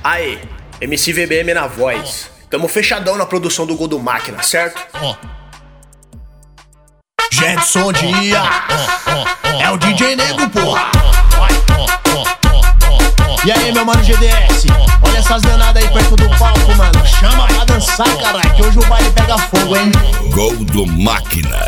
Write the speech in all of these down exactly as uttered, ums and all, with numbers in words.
Aí, M C V B M na voz. Tamo fechadão na produção do Gol do Máquina, certo? Oh. Jetson Dia, oh, oh, oh, é o D J Nego, porra. E aí, meu mano G D S, olha essas danadas aí perto do palco, mano. Chama pra dançar, caralho, que hoje o baile pega fogo, hein? Gol do Máquina.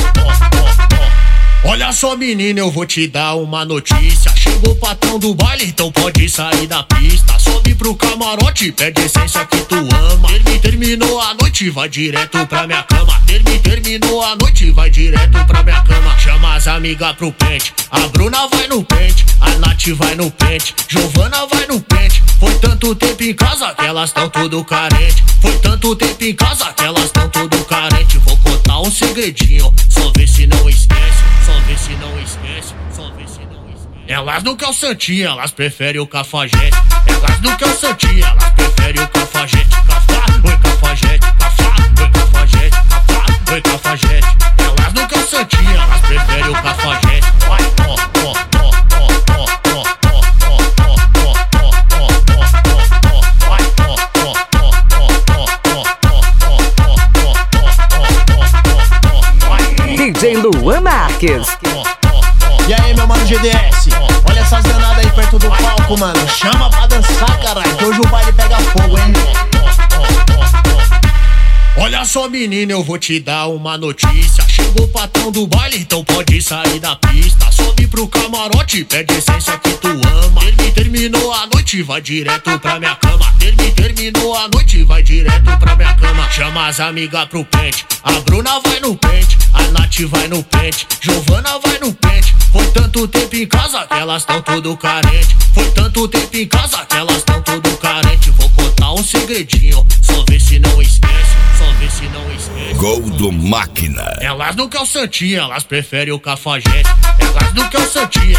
Olha só, menina, eu vou te dar uma notícia. Chegou o patrão do baile, então pode sair da pista. Sobe pro camarote, pede essência que tu ama. Termi, terminou a noite, vai direto pra minha cama. Termi, terminou a noite, vai direto pra minha cama. Chama as amigas pro pente, a Bruna vai no pente, a Nath vai no pente, Giovana vai no pente. Foi tanto tempo em casa que elas tão tudo carente. Foi tanto tempo em casa que elas tão tudo carente. Vou contar um segredinho, só vê se não esquece. Só vê se não esquece, só vê se não esquece. Elas não querem o santinho, elas preferem o cafajete. Elas não querem o santinho, elas preferem o cafajete. Cafá, oi cafajete, cafá, oi cafajete, cafá, oi cafajete. Elas não querem o santinho, elas preferem o cafajete. Vai, ó, ó, ó, ó, ó, ó, ó, ó, ó, ó, ó, ó, vai, ó, ó, ó, ó, ó, ó, ó, D J Luan Marques. E aí, meu mano G D S, olha essas danadas aí perto do palco, mano. Chama pra dançar, caralho, que hoje o baile pega fogo, hein? Olha só, menina, eu vou te dar uma notícia. Chegou o patrão do baile, então pode sair da pista. Sobe pro camarote, pede essência que tu ama. Termi, terminou a noite, vai direto pra minha cama. Termi, terminou a noite, vai direto pra minha cama. Chama as amigas pro pente, a Bruna vai no pente, a Nath vai no pente, Giovana vai no pente. Foi tanto tempo em casa que elas tão tudo carente. Foi tanto tempo em casa que elas tão tudo carente. Vou contar um segredinho, só vê se não esquece. Só vê se não esquece. Gol do Máquina. Elas não querem o santinho, elas preferem o cafajete. Elas não querem o santinho,